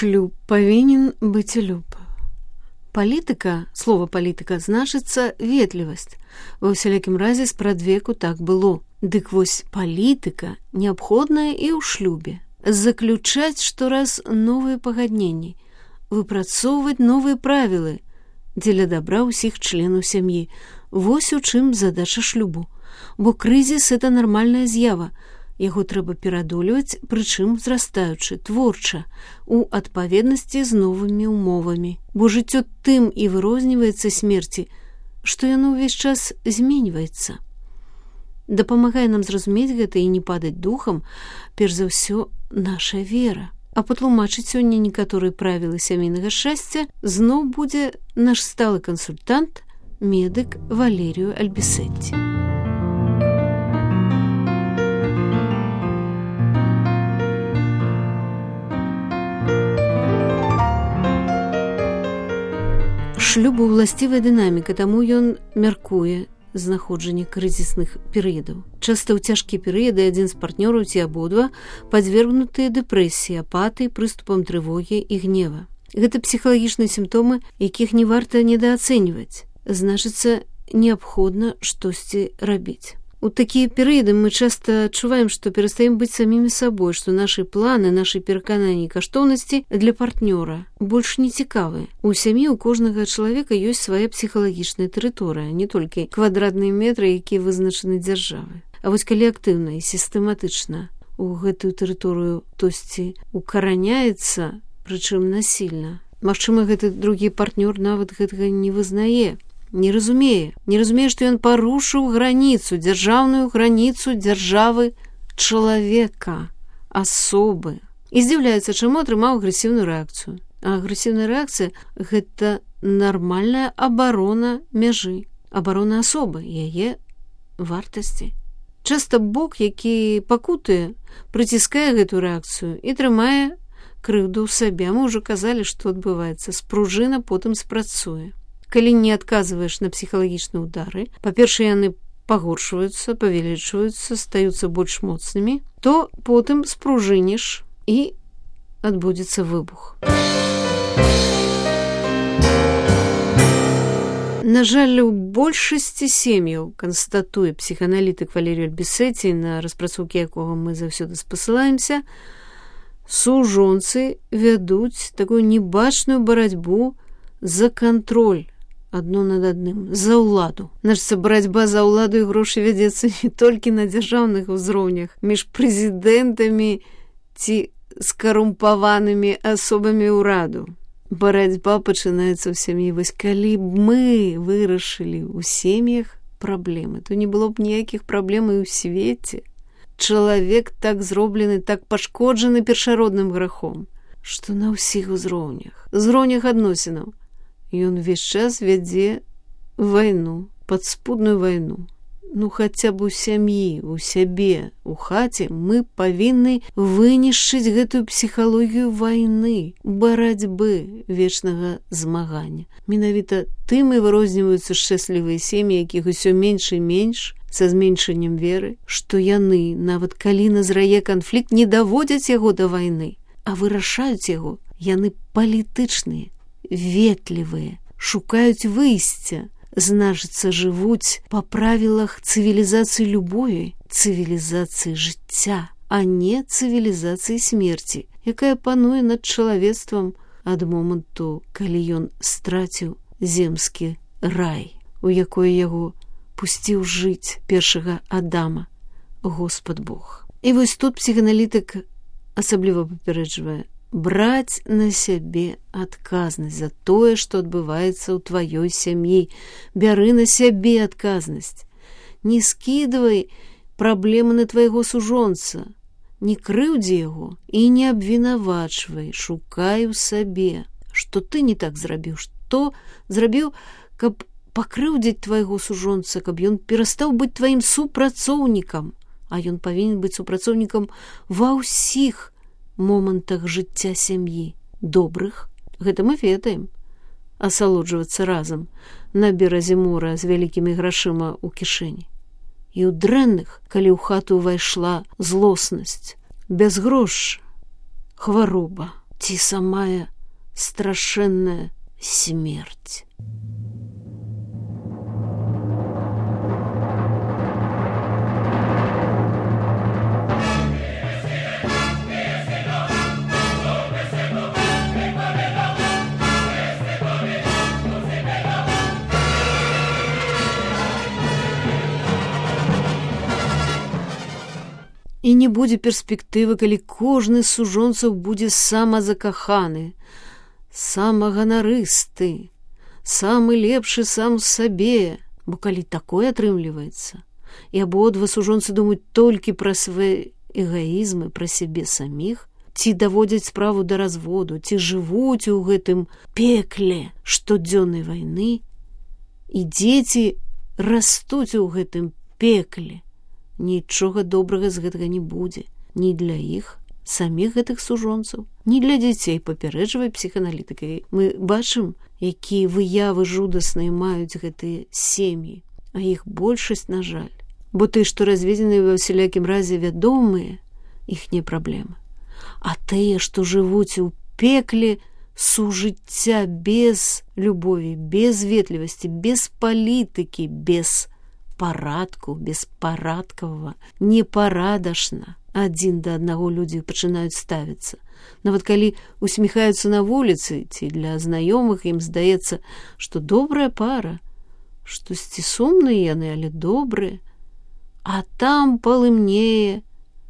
Шлюб повинен быть люб. Палітыка, слово палітыка, значыцца ветлівасць. Ва ўсялякім разе спрадвеку так было. Дык вось палітыка неабходная і ў шлюбе. Заключаць штораз новыя пагадненні, выпрацоўваць новыя правілы дзеля дабра ўсіх членаў сям'і. Вось у чым задача шлюбу. Бо крызіс – это нармальная з'ява. Яго трэба перадолеваць, прычым зрастаючы, творча, у адпаведнасці з новымі умовамі. Бо жыццё тым і вырозніваецца смерці, што яно ўвесь час зменьваецца. Дапамагае нам зразумець гэта і не падаць духам, перш за ўсё, наша вера. А патлумачыць сёння некаторыя правілы сямейнага шчасця зноў будзе наш сталы кансультант, медык Валерію Альбісетті. Шлюбу ўласцівая дынаміка, таму ён мяркуе знаходжанне крызісных перыядаў. Часта ў цяжкія перыяды адзін з партнёраў ці абодва падвергнутыя дэпрэсіі, апатыі, прыступам трывогі і гнева. Гэта псіхалагічныя сімптомы, якіх не варта недаацэньваць. Значыцца, неабходна штосьці рабіць. У такія перыяды мы часта адчуваем, што перастаем быць самімі сабой, што нашы планы, нашы перакананні і каштоўнасці для партнёра больш не цікавыя. У сям'і у кожнага чалавека ёсць свая псіхалагічная тэрыторыя, не толькі квадратныя метры, якія вызначаны дзяржавай. А вось калі актыўна і сістэматычна у гэтую тэрыторыю хтосьці укараняецца, прычым насільна, магчыма, гэты другі партнёр нават гэтага не вызнае, не разумее, што ён парушыў граніцу, дзяржаўную граніцу дзяржавы чалавека, асобы. І здзіўляецца, чаму атрымаў агрэсіўную рэакцыю. А агрэсіўная рэакцыя – гэта нармальная абарона мяжы, абарона асобы, яе вартасці. Часта бок, які пакутуе, прыціскае гэту рэакцыю і трымае крыўду ў сабе. Мы ўжо казалі, што адбываецца. Спружына потым спрацуе. Калі не адказваеш на псіхалагічныя ўдары, па-першае, яны пагоршваюцца, павялічваюцца, стаюцца больш моцнымі, то потым спружыніш і адбудзецца выбух. На жаль, у большасці сем'яў, канстатуе псіхааналітык Валерій Альбісетті, на распрацоўкі якога мы заўсёды спасылаемся, сужонцы вядуць такую небачную барацьбу за кантроль адно над адным, за ўладу. Значыцца, барацьба за ўладу і грошы вядзецца не толькі на дзяржаўных узроўнях, між прэзідэнтамі ці скарумпаванымі асобамі ўраду. Барацьба пачынаецца ў сям'і. Вось калі б мы вырашылі ў сем'ях праблемы, то не было б ніякіх праблем і ў свеце. Чалавек так зроблены, так пашкоджаны першародным грахом, што на ўсіх узроўнях адносінаў, ён увесь час вядзе вайну, падспудную вайну. Ну, хаця б у сям'і, у сябе, у хаце мы павінны вынішчыць гэтую псіхалогію вайны, барацьбы, вечнага змагання. Менавіта тым і вырозніваюцца шчаслівыя сем'і, якіх усё менш і менш, са зменшаннем веры, што яны, нават калі назрае канфлікт, не даводзяць яго да вайны, а вырашаюць яго. Яны палітычныя, ветлівыя, шукаюць выйсця, значыцца, жывуць па правілах цывілізацыі любові, цывілізацыі жыцця, а не цывілізацыі смерці, якая пануе над чалавецтвам ад моманту, калі ён страціў земскі рай, у якое яго пусціў жыць першага Адама, Господ Бог. І вось тут псіхааналітык асабліва папярэджвае: браць на сябе адказнасць за тое, што адбываецца ў тваёй сям'і. Бяры на сябе адказнасць. Не скідвай праблемы на твайго сужонца, не крыўдзі яго і не абвінавачвай, шукай у сабе, што ты не так зрабіў, што зрабіў, каб пакрыўдзіць твайго сужонца, каб ён перастаў быць тваім супрацоўнікам, а ён павінен быць супрацоўнікам ва ўсіх момантах жыцця сям'і. Добрых, гэта мы ведаем, асалоджвацца разам на беразе мора з вялікімі грашыма ў кішэні. І ў дрэнных, калі ў хату ўвайшла злоснасць, бязгрошча, хвароба, ці самая страшэнная смерць. І не будзе перспектывы, калі кожны з сужонцаў будзе самазакаханы, самаганарысты, самы лепшы сам сабе, бо калі такое атрымліваецца, і абодва сужонцы думаюць толькі пра свае эгаізмы, пра сябе саміх, ці даводзяць справу да разводу, ці жывуць у гэтым пекле штодзённай вайны, і дзеці растуць у гэтым пекле, нічога добрага з гэтага не будзе ні для іх, саміх гэтых сужонцаў, ні для дзяцей, папярэджвае псіханалітыка. Мы бачым, якія выявы жудасныя маюць гэтыя сем'і, а іх большасць, на жаль. Бо тыя, што разведзеныя ва ўсялякім разе вядомыя, іх не праблема. А тыя, што жывуць у пекле сужыцця без любові, без ветлівасці, без палітыкі, без парадку, беспарадкавага, непарадашна адзін да аднаго людзі пачынаюць ставіцца. Нават калі усміхаюцца на вуліцы, ці для знаёмых ім здаецца, што добрая пара, штосьці сумныя яны, але добрыя, а там палымнее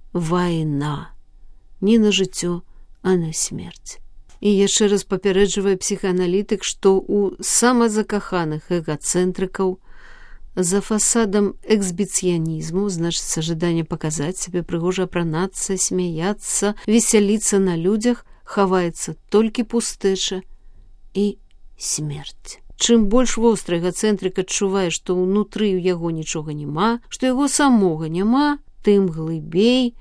вайна. Не на жыццё, а на смерць. І яшчэ раз папярэджвае псіхааналітык, што ў самазакаханых эгацэнтрыкаў за фасадам эксбіцыянізму, значыцца жаданне паказаць сябе, прыгожа апранацца, смяяцца, весяліцца на людзях, хаваецца толькі пустэча і смерць. Чым больш востры эгацэнтрык адчувае, што ўнутры ў яго нічога няма, што яго самога няма, тым глыбей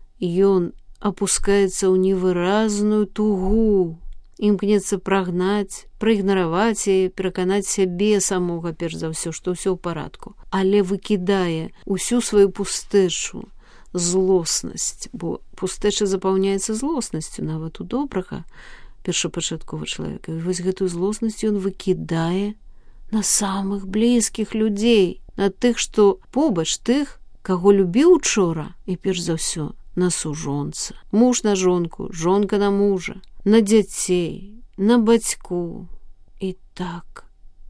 ён апускаецца ў невыразную тугу, імкнецца прагнаць, праігнараваць і пераканаць сябе самога, перш за ўсё, што ўсё ў парадку, але выкідае усю сваю пустэчу, злоснасць, бо пустэча запаўняецца злоснасцю нават у добрага першапачаткова чалавека. І вось гэтую злоснасць ён выкідае на самых блізкіх людзей, на тых, што побач, тых, каго любіў учора, і перш за ўсё на сужонца, муж на жонку, жонка на мужа, на дзяцей, на бацьку. І так,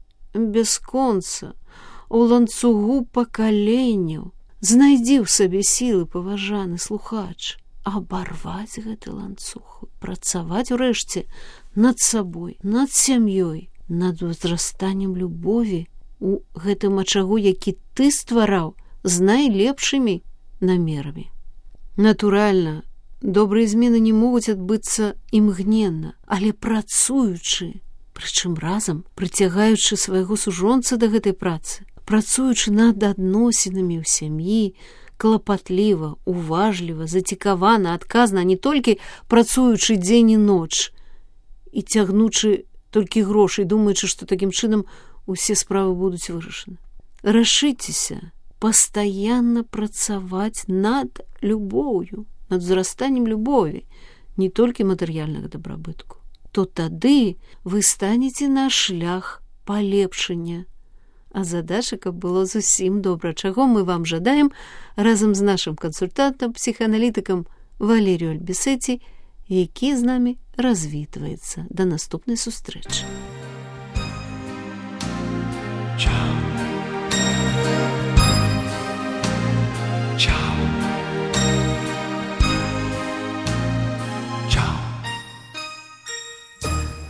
бясконца, у ланцугу пакаленняў. Знайдзі ў сабе сілы, паважаны слухач, абарваць гэты ланцуг, працаваць урэшце над сабой, над сям'ёй, над узрастаннем любові у гэтым ачагу, які ты ствараў з найлепшымі намерамі. Натуральна, добрыя змены не могуць адбыцца імгненна, але працуючы, прычым разам прыцягаючы свайго сужонца да гэтай працы, працуючы над адносінамі ў сям'і, клапатліва, уважліва, зацікавана, адказна, не толькі працуючы дзень і ноч і цягнучы толькі грошай, думаючы, што такім чынам усе справы будуць вырашаны. Рашыцеся пастаянна працаваць над любоўю, над узрастаннем любові, не толькі матэрыяльнага дабрабытку, то тады вы станеце на шлях палепшання. А задача, каб было зусім добра, чаго мы вам жадаем разам з нашым кансультантам, псіхааналітыкам Валерію Альбісеці, які з намі развітваецца. Да наступнай сустрэчы.